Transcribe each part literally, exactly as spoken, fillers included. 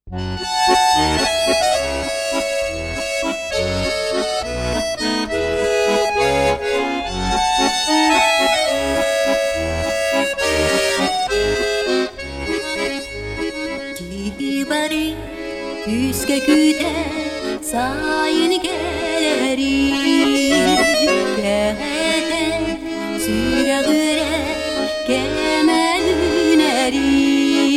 Kibari üske küte sayın geleri Kehete süregüre kemelüneri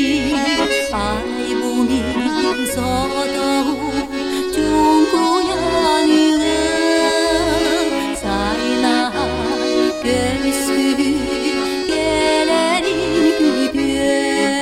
Ay bumi sotohu cungku yanığı Sayna göğsü gelerin kütüğü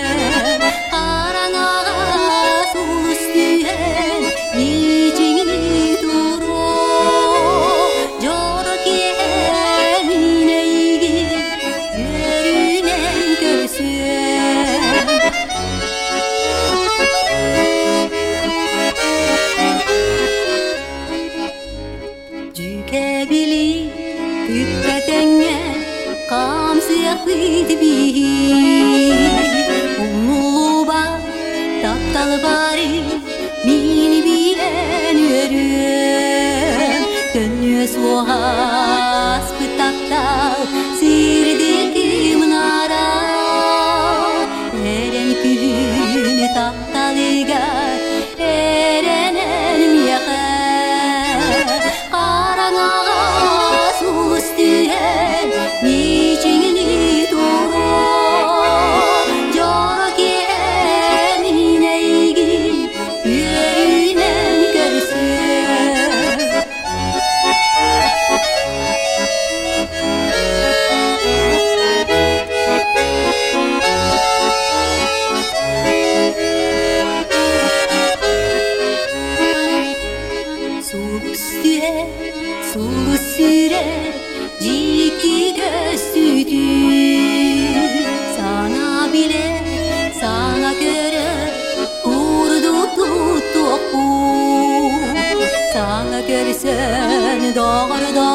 Jukebili küttetenge kamsiyakıydı bir Umuluba taptalı bari mini bilen yörüm Dönüyor soğaz pıtaktal sirdeki mınara Eren günü taptalıga erenem yakar Niçin duru Jorki emine ilgi Yüreğinen görsün Soğuk süre, soğuk süre Ciki göğsüdü Sana bile, sana göre Kurdu tuttuk bu Sana görsen doğru doğru